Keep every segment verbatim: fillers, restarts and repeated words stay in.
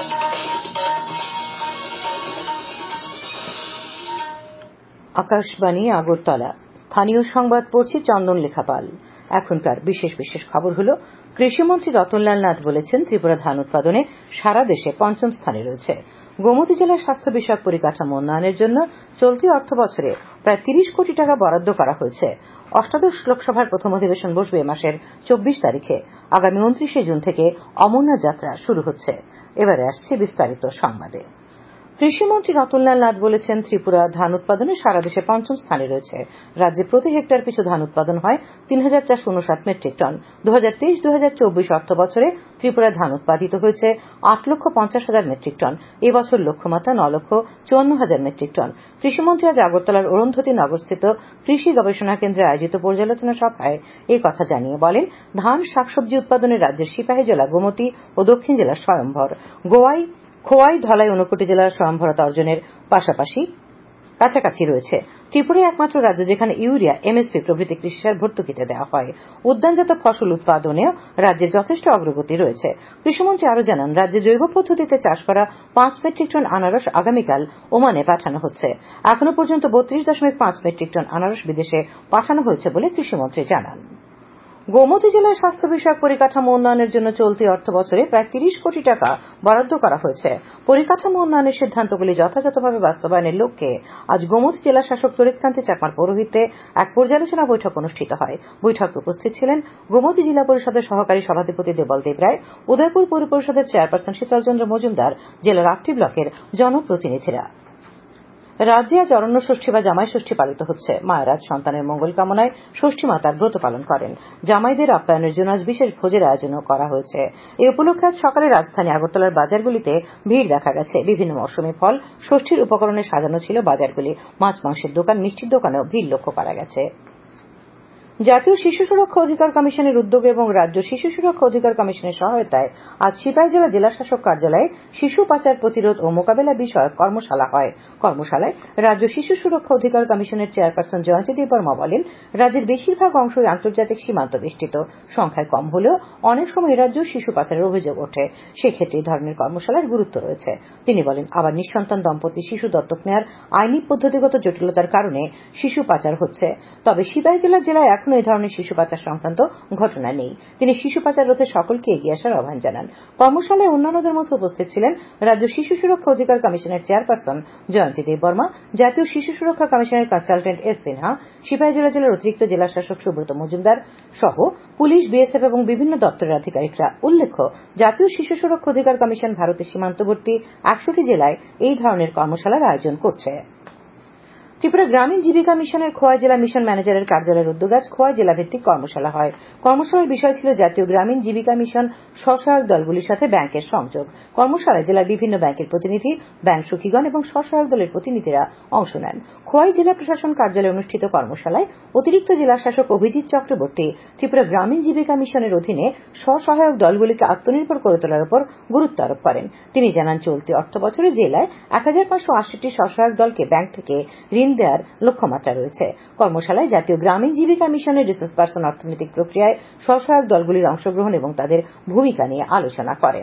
আকাশবাণী আগরতলা। স্থানীয় সংবাদ পড়ছি চন্দন লেখাপাল। এখনকার বিশেষ বিশেষ খবর হল, কৃষিমন্ত্রী রতনলাল নাথ বলেছেন ত্রিপুরা ধান উৎপাদনে সারা দেশে পঞ্চম স্থানে রয়েছে। গোমতী জেলার স্বাস্থ্য বিষয়ক পরিকাঠামো উন্নয়নের জন্য চলতি অর্থ বছরে প্রায় তিরিশ কোটি টাকা বরাদ্দ করা হয়েছে। অষ্টাদশ লোকসভার প্রথম অধিবেশন বসবে এ মাসের চব্বিশ তারিখে। আগামী উনত্রিশে জুন থেকে অমরনাথ যাত্রা শুরু হচ্ছে। এবারে আসছে বিস্তারিত সংবাদে। কৃষিমন্ত্রী রতনলাল নাথ বলেছেন ত্রিপুরা ধান উৎপাদনে সারা দেশে পঞ্চম স্থানে রয়েছে। রাজ্যে প্রতি হেক্টর পিছু ধান উৎপাদন হয় তিন হাজার চারশো উনষাট মেট্রিক টন। দু হাজার তেইশ দু হাজার চব্বিশ অর্থ বছরে ত্রিপুরায় ধান উৎপাদিত হয়েছে আট লক্ষ পঞ্চাশ হাজার মেট্রিক টন। এবছর লক্ষ্যমাত্রা ন লক্ষ চুয়ান্ন হাজার মেট্রিক টন। কৃষিমন্ত্রী আজ আগরতলার অরুন্ধতী নগরস্থিত কৃষি গবেষণা কেন্দ্রে আয়োজিত পর্যালোচনা সভায় এই কথা জানিয়ে বলেন, ধান শাকসবজি উৎপাদনে রাজ্যের সিপাহীজলা, গোমতী ও দক্ষিণ জেলার স্বয়ম্ভর। গোয়াই খোয়াই, ধলাই, ঊনকোটি জেলার স্বয়ংভরতা অর্জনের পাশাপাশি কাছাকাছি রয়েছে। ত্রিপুরাই একমাত্র রাজ্য যেখানে ইউরিয়া, এমএসপি প্রভৃতি কৃষিসার ভর্তুকিতে দেওয়া হয়। উদ্যানজাত ফসল উৎপাদনেও রাজ্যের যথেষ্ট অগ্রগতি রয়েছে। কৃষিমন্ত্রী আরও জানান, রাজ্যে জৈব পদ্ধতিতে চাষ করা পাঁচ মেট্রিক টন আনারস আগামীকাল ওমানে পাঠানো হচ্ছে। এখনো পর্যন্ত বত্রিশ দশমিক পাঁচ মেট্রিক টন আনারস বিদেশে পাঠানো হয়েছে বলে কৃষিমন্ত্রী জানান। গোমতী জেলায় স্বাস্থ্য বিষয়ক পরিকাঠামো উন্নয়নের জন্য চলতি অর্থ বছরে প্রায় তিরিশ কোটি টাকা বরাদ্দ করা হয়েছে। পরিকাঠামো উন্নয়নের সিদ্ধান্তগুলি যথাযথভাবে বাস্তবায়নের লক্ষ্যে আজ গোমতী জেলা শাসক তরিৎকান্তি চাকমার পৌরোহিত্যে এক পর্যালোচনা বৈঠক অনুষ্ঠিত হয়। বৈঠকে উপস্থিত ছিলেন গোমতী জিলা পরিষদের সহকারী সভাধিপতি দেবল দেব রায়, উদয়পুর পৌর পরিষদের চেয়ারপারসন শীতল চন্দ্র মজুমদার, জেলার আটটি ব্লকের জনপ্রতিনিধিরা। রাজ্যে আজ অরণ্য ষষ্ঠী বা জামাই ষষ্ঠী পালিত হচ্ছে। মায়ের আজ সন্তানের মঙ্গল কামনায় ষষ্ঠী মাতার ব্রত পালন করেন। জামাইদের আপ্যায়নের জন্য আজ বিশেষ ভোজের আয়োজনও করা হয়েছে। এই উপলক্ষে আজ সকালে রাজধানী আগরতলার বাজারগুলিতে ভিড় দেখা গেছে। বিভিন্ন মৌসুমী ফল, ষষ্ঠীর উপকরণে সাজানো ছিল বাজারগুলি। মাছ মাংসের দোকান, মিষ্টির দোকানেও ভিড় লক্ষ্য করা গেছে। জাতীয় শিশু সুরক্ষা অধিকার কমিশনের উদ্যোগে এবং রাজ্য শিশু সুরক্ষা অধিকার কমিশনের সহায়তায় আজ সিপাহীজলা জেলা শাসক কার্যালয়ে শিশু পাচার প্রতিরোধ ও মোকাবেলা বিষয়ক কর্মশালা হয়। কর্মশালায় রাজ্য শিশু সুরক্ষা অধিকার কমিশনের চেয়ারপারসন জয়ন্তী দেববর্মা বলেন, রাজ্যের বেশিরভাগ অংশই আন্তর্জাতিক সীমান্ত বেষ্টিত। সংখ্যায় কম হলেও অনেক সময় রাজ্যেও শিশু পাচারের অভিযোগ ওঠে। সেক্ষেত্রে এই ধরনের কর্মশালার গুরুত্ব রয়েছে। তিনি বলেন, আবার নিঃসন্তান দম্পতি শিশু দত্তক নেওয়ার আইনি পদ্ধতিগত জটিলতার কারণে শিশু পাচার হচ্ছে। তবে সিপাহীজলা জেলায় এখন এই ধরনের শিশু পাচার সংক্রান্ত ঘটনা নেই। তিনি শিশু পাচার রোধে সকলকে এগিয়ে আসার আহ্বান জানান। কর্মশালায় অন্যান্যদের মধ্যে উপস্থিত ছিলেন রাজ্য শিশু সুরক্ষা অধিকার কমিশনের চেয়ারপারসন জয়ন্তী দেববর্মা, জাতীয় শিশু সুরক্ষা কমিশনের কনসালটেন্ট এস সিনহা, সিপাহীজলা জেলার অতিরিক্ত জেলা শাসক সুব্রত মজুমদার সহ পুলিশ, বিএসএফ এবং বিভিন্ন দপ্তরের আধিকারিকরা। উল্লেখ্য, জাতীয় শিশু সুরক্ষা অধিকার কমিশন ভারতের সীমান্তবর্তী একশোটি জেলায় এই ধরনের কর্মশালার আয়োজন করছে। ত্রিপুরা গ্রামীণ জীবিকা মিশনের খোয়াই জেলা মিশন ম্যানেজারের কার্যালয়ের উদ্যোগে আজ খোয়াই জেলা ভিত্তিক কর্মশালা হয়। কর্মশালার বিষয় ছিল জাতীয় গ্রামীণ জীবিকা মিশন স্বসহায়ক দলগুলির সাথে ব্যাংকের সংযোগ। কর্মশালায় জেলার বিভিন্ন ব্যাংকের প্রতিনিধি, ব্যাংক সখীগণ এবং স্বসহায়ক দলের প্রতিনিধিরা অংশ নেন। খোয়াই জেলা প্রশাসন কার্যালয়ে অনুষ্ঠিত কর্মশালায় অতিরিক্ত জেলা শাসক অভিজিৎ চক্রবর্তী ত্রিপুরা গ্রামীণ জীবিকা মিশনের অধীনে স্বসহায়ক দলগুলিকে আত্মনির্ভর করে তোলার উপর গুরুত্ব আরোপ করেন। তিনি জানান, চলতি অর্থ বছরে জেলায় এক হাজার পাঁচশো আশিটি স্বসহায়ক দলকে ব্যাংক থেকে ঋণ দেওয়ার লক্ষ্যমাত্রা রয়েছে। কর্মশালায় জাতীয় গ্রামীণ জীবিকা মিশনের রিসোর্স পার্সন অর্থনৈতিক প্রক্রিয়ায় স্বসহায়ক দলগুলির অংশগ্রহণ এবং তাদের ভূমিকা নিয়ে আলোচনা করেন।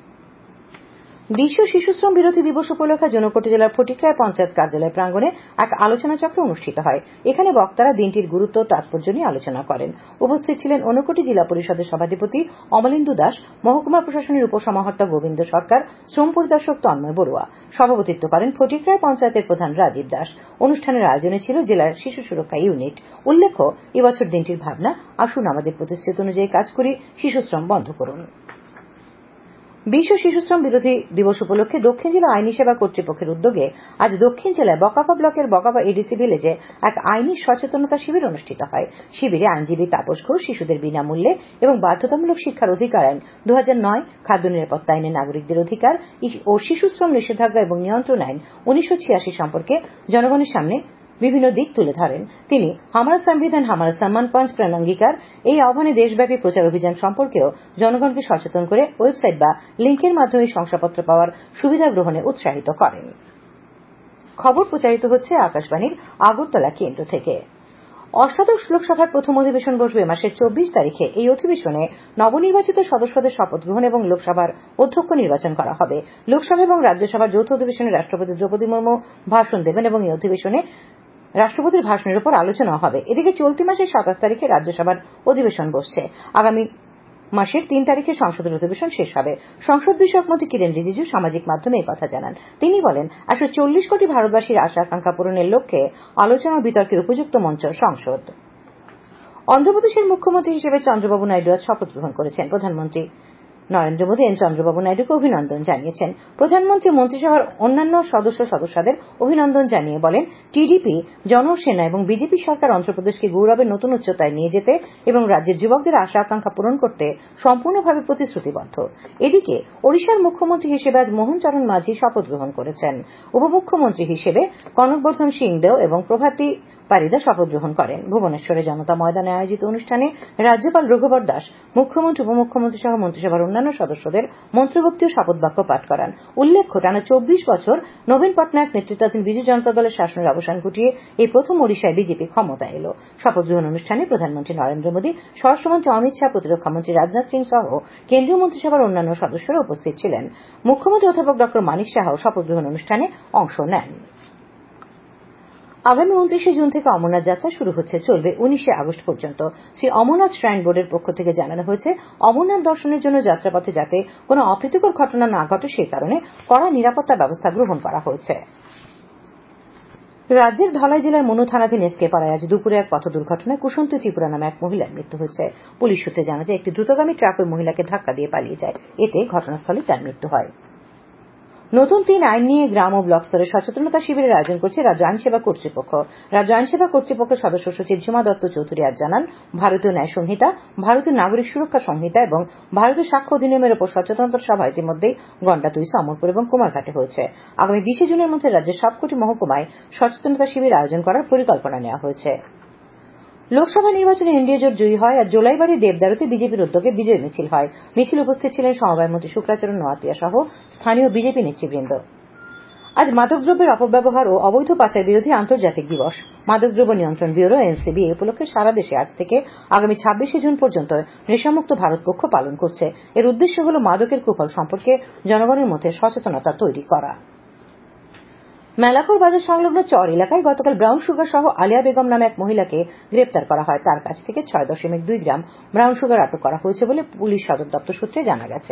বিশ্ব শিশুশ্রম বিরোধী দিবস উপলক্ষে ঊনকোটি জেলার ফটিকরায় পঞ্চায়েত কার্যালয় প্রাঙ্গণে এক আলোচনা চক্র অনুষ্ঠিত হয়। এখানে বক্তারা দিনটির গুরুত্ব ও তাৎপর্য নিয়ে আলোচনা করেন। উপস্থিত ছিলেন ঊনকোটি জেলা পরিষদের সভাধিপতি অমলেন্দু দাস, মহকুমা প্রশাসনের উপসমাহর্তা গোবিন্দ সরকার, শ্রম পরিদর্শক তন্ময় বড়ুয়া। সভাপতিত্ব করেন ফটিকরায় পঞ্চায়েতের প্রধান রাজীব দাস। অনুষ্ঠানের আয়োজনে ছিল জেলার শিশু সুরক্ষা ইউনিট। উল্লেখ্য, এবছর দিনটির ভাবনা, আসুন আমাদের প্রতিশ্রুতি অনুযায়ী কাজ করি, শিশুশ্রম বন্ধ করুন। বিশ্ব শিশুশ্রম বিরোধী দিবস উপলক্ষে দক্ষিণ জেলা আইনি সেবা কর্তৃপক্ষের উদ্যোগে আজ দক্ষিণ জেলায় বকাফা ব্লকের বকাফা এডিসি ভিলেজে এক আইনি সচেতনতা শিবির অনুষ্ঠিত হয়। শিবিরে আইনজীবী তাপস ঘোষ শিশুদের বিনামূল্যে এবং বাধ্যতামূলক শিক্ষার অধিকার আইন দু হাজার নয়, খাদ্য নিরাপত্তা আইনে নাগরিকদের অধিকার ও শিশুশ্রম নিষেধাজ্ঞা এবং নিয়ন্ত্রণ আইন উনিশশো ছিয়াশি সম্পর্কে জনগণের সামনে বিভিন্ন দিক তুলে ধরেন। তিনি হামারা সংবিধান হামারা সম্মান পাঁচ প্রাণাঙ্গিকার এই আহ্বানে দেশব্যাপী প্রচার অভিযান সম্পর্কেও জনগণকে সচেতন করে ওয়েবসাইট বা লিঙ্কের মাধ্যমে শংসাপত্র পাওয়ার সুবিধা গ্রহণে উৎসাহিত করেন। খবর প্রচারিত হচ্ছে আকাশবাণীর আগরতলা কেন্দ্র থেকে। অষ্টাদশ লোকসভার প্রথম অধিবেশন বসবে এ মাসের চব্বিশ তারিখে। এই অধিবেশনে নবনির্বাচিত সদস্যদের শপথ গ্রহণ এবং লোকসভার অধ্যক্ষ নির্বাচন করা হবে। লোকসভা এবং রাজ্যসভার যৌথ অধিবেশনে রাষ্ট্রপতি দ্রৌপদী মুর্মু ভাষণ দেবেন এবং এই অধিবেশনে রাষ্ট্রপতির ভাষণের উপর আলোচনা হবে। এদিকে চলতি মাসের সাতাশ তারিখে রাজ্যসভার অধিবেশন বসছে। আগামী মাসের তিন তারিখে সংসদের অধিবেশন শেষ হবে। সংসদ বিষয়ক মন্ত্রী কিরেন রিজিজু সামাজিক মাধ্যমে এই কথা জানান। তিনি বলেন, একশো চল্লিশ কোটি ভারতবাসীর আশা আকাঙ্ক্ষা পূরণের লক্ষ্যে আলোচনা ও বিতর্কের উপযুক্ত মঞ্চ সংসদ। অন্ধ্রপ্রদেশের মুখ্যমন্ত্রী হিসেবে চন্দ্রবাবু নাইডু আজ শপথ গ্রহণ করেছেন। প্রধানমন্ত্রী নরেন্দ্র মোদী এন চন্দ্রবাবু নাইডুকে অভিনন্দন জানিয়েছেন। প্রধানমন্ত্রী মন্ত্রিসভার অন্যান্য সদস্য সদস্যদের অভিনন্দন জানিয়ে বলেন, টিডিপি, জনসেনা এবং বিজেপি সরকার অন্ধ্রপ্রদেশকে গৌরবের নতুন উচ্চতায় নিয়ে যেতে এবং রাজ্যের যুবকদের আশা আকাঙ্ক্ষা পূরণ করতে সম্পূর্ণভাবে প্রতিশ্রুতিবদ্ধ। এদিকে ওড়িশার মুখ্যমন্ত্রী হিসেবে আজ মোহন চরণ মাঝি শপথ গ্রহণ করেছেন। উপমুখ্যমন্ত্রী হিসেবে কনকবর্ধন সিংদেও এবং প্রভাতী পারিদা শপথ গ্রহণ করেন। ভুবনেশ্বরে জনতা ময়দানে আয়োজিত অনুষ্ঠানে রাজ্যপাল রঘুবর দাস মুখ্যমন্ত্রী, উপমুখ্যমন্ত্রী সহ মন্ত্রিসভার অন্যান্য সদস্যদের মন্ত্রীভক্তি ও শপথ বাক্য পাঠ করান। উল্লেখ্য, টানা চব্বিশ বছর নবীন পটনায়ক নেতৃত্বাধীন বিজু জনতা দলের শাসনের অবসান ঘটিয়ে এই প্রথম ওড়িশায় বিজেপি ক্ষমতায় এল। শপথ গ্রহণ অনুষ্ঠানে প্রধানমন্ত্রী নরেন্দ্র মোদী, স্বরাষ্ট্রমন্ত্রী অমিত শাহ, প্রতিরক্ষামন্ত্রী রাজনাথ সিং সহ কেন্দ্রীয় মন্ত্রিসভার অন্যান্য সদস্যরা উপস্থিত ছিলেন। মুখ্যমন্ত্রী অধ্যাপক ড মানিক সাহাও শপথ গ্রহণ অনুষ্ঠানে অংশ নেন। আগামী উনত্রিশে জুন থেকে অমরনাথ যাত্রা শুরু হচ্ছে, চলবে উনিশে আগস্ট পর্যন্ত। শ্রী অমরনাথ শ্রাইন বোর্ডের পক্ষ থেকে জানানো হয়েছে, অমরনাথ দর্শনের জন্য যাত্রাপথে যাতে কোনো অপ্রীতিকর ঘটনা না ঘটে সেই কারণে কড়া নিরাপত্তা ব্যবস্থা গ্রহণ করা হয়েছে। রাজ্যের ধলাই জেলার মনু থানাধীন এসকে পাড়ায় আজ দুপুরে এক পথ দুর্ঘটনায় কুসন্তী ত্রিপুরা নামে এক মহিলার মৃত্যু হয়েছে। পুলিশ সূত্রে জানা যায়, একটি দ্রুতগামী ট্রাক ওই মহিলাকে ধাক্কা দিয়ে পালিয়ে যায়। এতে ঘটনাস্থলে তার মৃত্যু হয়। নতুন তিন আইন নিয়ে গ্রাম ও ব্লক স্তরে সচেতনতা শিবিরের আয়োজন করছে রাজ্য আইন সেবা কর্তৃপক্ষ। রাজ্য আইন সেবা কর্তৃপক্ষের সদস্য সচিব ঝুমা দত্ত চৌধুরী আজ জানান, ভারতীয় ন্যায় সংহিতা, ভারতীয় নাগরিক সুরক্ষা সংহিতা এবং ভারতীয় সাক্ষ্য অধিনিয়মের উপর সচেতনতা সভা ইতিমধ্যেই গন্ডাতুই, সমরপুর এবং কুমারঘাটে হয়েছে। আগামী বিশে জুনের মধ্যে রাজ্যের সবকটি মহকুমায় সচেতনতা শিবির আয়োজন করার পরিকল্পনা নেওয়া হয়েছে। লোকসভা নির্বাচনে এনডিএ জোট জয়ী হয় আর জোলাইবাড়ি দেবদারুতে বিজেপির উদ্যোগে বিজয় মিছিল হয়। মিছিলে উপস্থিত ছিলেন সমবায় মন্ত্রী শুক্লাচরণ নোয়াতিয়া সহ স্থানীয় বিজেপি নেতৃবৃন্দ। আজ মাদকদ্রব্যের অপব্যবহার ও অবৈধ পাচার বিরোধী আন্তর্জাতিক দিবস। মাদকদ্রব্য নিয়ন্ত্রণ ব্যুরো এনসিবি এই উপলক্ষে সারা দেশে আজ থেকে আগামী ছাব্বিশে জুন পর্যন্ত নেশামুক্ত ভারত পক্ষ পালন করছে। এর উদ্দেশ্য হল মাদকের কুফল সম্পর্কে জনগণের মধ্যে সচেতনতা তৈরি করা। মেলাপুর বাজার সংলগ্ন চর এলাকায় গতকাল ব্রাউন সুগার সহ আলিয়া বেগম নামে এক মহিলাকে গ্রেপ্তার করা হয়। তার কাছ থেকে ছয় দশমিক দুই গ্রাম ব্রাউন সুগার আটক করা হয়েছে বলে পুলিশ সদর দপ্তর সূত্রে জানা গেছে।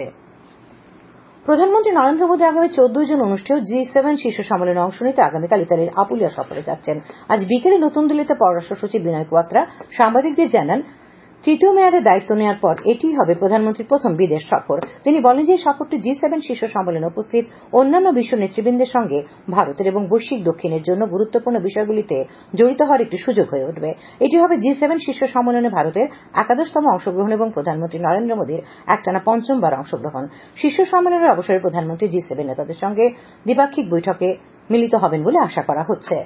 প্রধানমন্ত্রী নরেন্দ্র মোদী আগামী চোদ্দই জুন অনুষ্ঠেয় জি সেভেন শীর্ষ সম্মেলনে অংশ নিতে আগামীকাল ইতালির আপুলিয়া সফরে যাচ্ছেন। আজ বিকেলে নতুন দিল্লিতে পররাষ্ট্র সচিব বিনয় কোয়াত্রা সাংবাদিকদের জানান, তৃতীয় মেয়াদে দায়িত্ব নেওয়ার পর এটিই হবে প্রধানমন্ত্রীর প্রথম বিদেশ সফর। তিনি বলেন যে এই সফরটি জি সেভেন শীর্ষ সম্মেলনে উপস্থিত অন্যান্য বিশ্ব নেতৃবৃন্দের সঙ্গে ভারতের এবং বৈশ্বিক দক্ষিণের জন্য গুরুত্বপূর্ণ বিষয়গুলিতে জড়িত হওয়ার একটি সুযোগ হয়ে উঠবে। এটি হবে জি সেভেন শীর্ষ সম্মেলনে ভারতের একাদশতম অংশগ্রহণ এবং প্রধানমন্ত্রী নরেন্দ্র মোদীর একটানা পঞ্চমবার অংশগ্রহণ। শীর্ষ সম্মেলনের অবসরে প্রধানমন্ত্রী জি সেভেন নেতাদের সঙ্গে দ্বিপাক্ষিক বৈঠকে মিলিত হবেন বলে আশা করা হচ্ছে।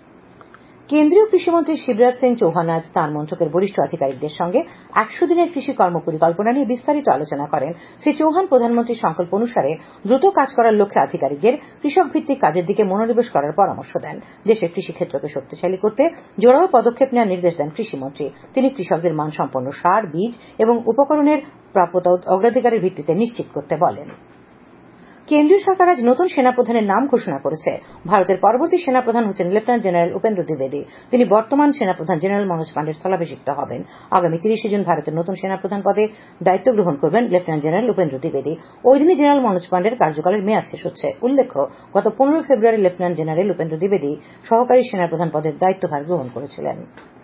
কেন্দ্রীয় কৃষিমন্ত্রী শিবরাজ সিং চৌহান আজ তাঁর মন্ত্রকের বরিষ্ঠ আধিকারিকদের সঙ্গে একশো দিনের কৃষি কর্ম পরিকল্পনা নিয়ে বিস্তারিত আলোচনা করেন। শ্রী চৌহান প্রধানমন্ত্রীর সংকল্প অনুসারে দ্রুত কাজ করার লক্ষ্যে আধিকারিকদের কৃষক ভিত্তিক কাজের দিকে মনোনিবেশ করার পরামর্শ দেন। দেশের কৃষিক্ষেত্রকে শক্তিশালী করতে জোরালো পদক্ষেপ নেওয়ার নির্দেশ দেন কৃষিমন্ত্রী। তিনি কৃষকদের মানসম্পন্ন সার, বীজ এবং উপকরণের প্রাপ্যতা অগ্রাধিকারের ভিত্তিতে নিশ্চিত করতে বলেন। কেন্দ্রীয় সরকার আজ নতুন সেনাপ্রধানের নাম ঘোষণা করেছে। ভারতের পরবর্তী সেনাপ্রধান হচ্ছেন লেফটেন্যান্ট জেনারেল উপেন্দ্র দ্বিবেদী। তিনি বর্তমান সেনাপ্রধান জেনারেল মনোজ পান্ডের স্থলাভিষিক্ত হবেন। আগামী তিরিশে জুন ভারতের নতুন সেনাপ্রধান পদে দায়িত্ব গ্রহণ করবেন লেফটেন্যান্ট জেনারেল উপেন্দ্র দ্বিবেদী। ওই দিনই জেনারেল মনোজ পান্ডের কার্যকালের মেয়াদ শেষ হচ্ছে। উল্লেখ্য, গত পনেরোই ফেব্রুয়ারি লেফটেন্যান্ট জেনারেল উপেন্দ্র দ্বিবেদী সহকারী সেনাপ্রধান পদের দায়িত্বভার গ্রহণ করেছিলেন।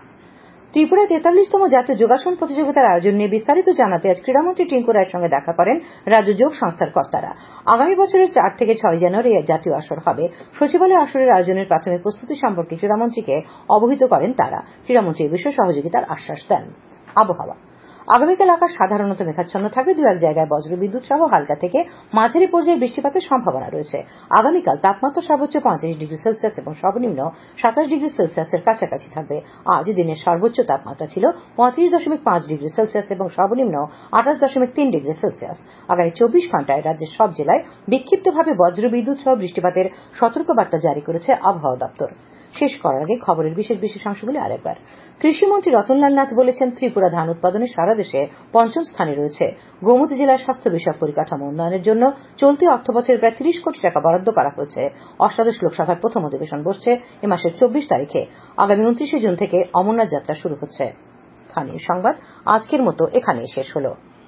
ত্রিপুরায় তেতাল্লিশতম জাতীয় যোগাসন প্রতিযোগিতার আয়োজন নিয়ে বিস্তারিত জানাতে আজ ক্রীড়ামন্ত্রী টিঙ্কু রায়ের সঙ্গে দেখা করেন রাজ্য যোগ সংস্থার কর্তারা। আগামী বছরের চার থেকে ছয় জানুয়ারি এই জাতীয় আসর হবে। সচিবালয়ে আসরের আয়োজনের প্রাথমিক প্রস্তুতি সম্পর্কে ক্রীড়ামন্ত্রীকে অবহিত করেন তারা। ক্রীড়ামন্ত্রী এই বিষয়ে সহযোগিতার আশ্বাস দেন। আবহাওয়া আগামীকাল আকাশ সাধারণত মেঘাচ্ছন্ন থাকবে। দু এক জায়গায় বজ্রবিদ্যুৎ সহ হালকা থেকে মাঝারি পর্যায়ে বৃষ্টিপাতের সম্ভাবনা রয়েছে। আগামীকাল তাপমাত্রা সর্বোচ্চ পঁয়ত্রিশ ডিগ্রি সেলসিয়াস এবং সর্বনিম্ন সাতাশ ডিগ্রি সেলসিয়াসের কাছাকাছি থাকবে। আজ দিনের সর্বোচ্চ তাপমাত্রা ছিল পঁয়ত্রিশ দশমিক পাঁচ ডিগ্রি সেলসিয়াস এবং সর্বনিম্ন আঠাশ দশমিক তিন ডিগ্রি সেলসিয়াস। আগামী চব্বিশ ঘন্টায় রাজ্যের সব জেলায় বিক্ষিপ্তভাবে বজ্রবিদ্যুৎ সহ বৃষ্টিপাতের সতর্কবার্তা জারি করেছে আবহাওয়া দপ্তর। শেষ করার আগে খবরের বিশেষ বিশেষাংশগুলি আরেকবার। কৃষিমন্ত্রী রতনলাল নাথ বলেছেন, ত্রিপুরা ধান উৎপাদনে সারা দেশে পঞ্চম স্থানে রয়েছে। গোমতী জেলার স্বাস্থ্য বিষয়ক পরিকাঠামো উন্নয়নের জন্য চলতি অর্থ বছরে প্রায় ত্রিশ কোটি টাকা বরাদ্দ করা হয়েছে। অষ্টাদশ লোকসভার প্রথম অধিবেশন বসছে এ মাসের চব্বিশ তারিখে। আগামী উনত্রিশে জুন থেকে অমরনাথ যাত্রা শুরু হচ্ছে। স্থানীয় সংবাদ আজকের মতো এখানেই শেষ হলো।